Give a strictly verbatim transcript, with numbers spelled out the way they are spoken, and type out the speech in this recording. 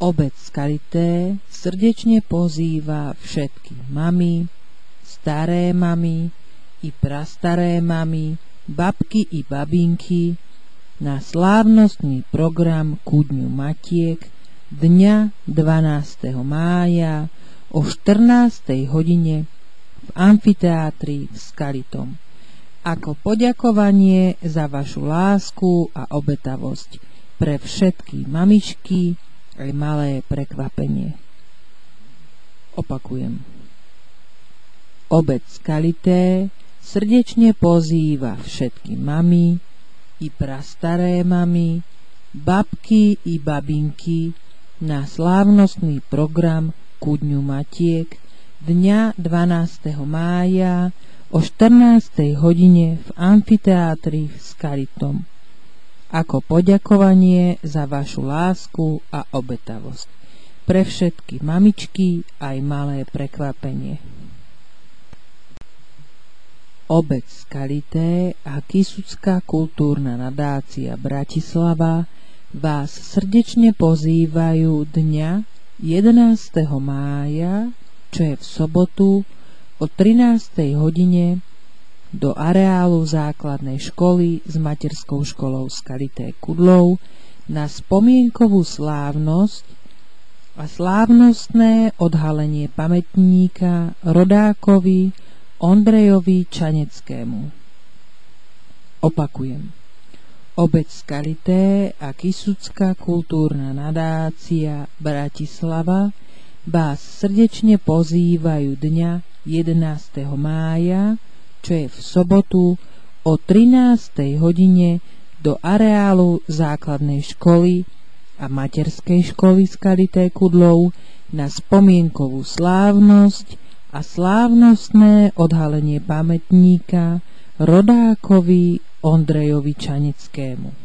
Obec Skalité srdečne pozýva všetky mamy, staré mamy i prastaré mamy, babky i babinky na slávnostný program ku Dňu Matiek dňa dvanásteho mája o štrnástej hodine v amfiteátri v Skalitom ako poďakovanie za vašu lásku a obetavosť pre všetky mamičky aj malé prekvapenie. Opakujem. Obec Skalité srdečne pozýva všetky mamy i prastaré mamy, babky i babinky na slávnostný program ku Dňu Matiek dňa dvanásteho mája o štrnástej hodine v amfiteátri v Skalitom ako poďakovanie za vašu lásku a obetavosť pre všetky mamičky aj malé prekvapenie. Obec Skalité a Kysucká kultúrna nadácia Bratislava vás srdečne pozývajú dňa jedenásteho mája, čo je v sobotu, o trinástej hodine do areálu základnej školy s materskou školou Skalité Kudlov na spomienkovú slávnosť a slávnostné odhalenie pamätníka rodákovi Ondrejovi Čaneckému. Opakujem. Obec Skalité a Kysucká kultúrna nadácia Bratislava vás srdečne pozývajú dňa jedenásteho mája, čo je v sobotu, o trinástej hodine do areálu základnej školy a materskej školy Skalité Kudlov na spomienkovú slávnosť a slávnostné odhalenie pamätníka rodákovi Ondrejovi Čaneckému.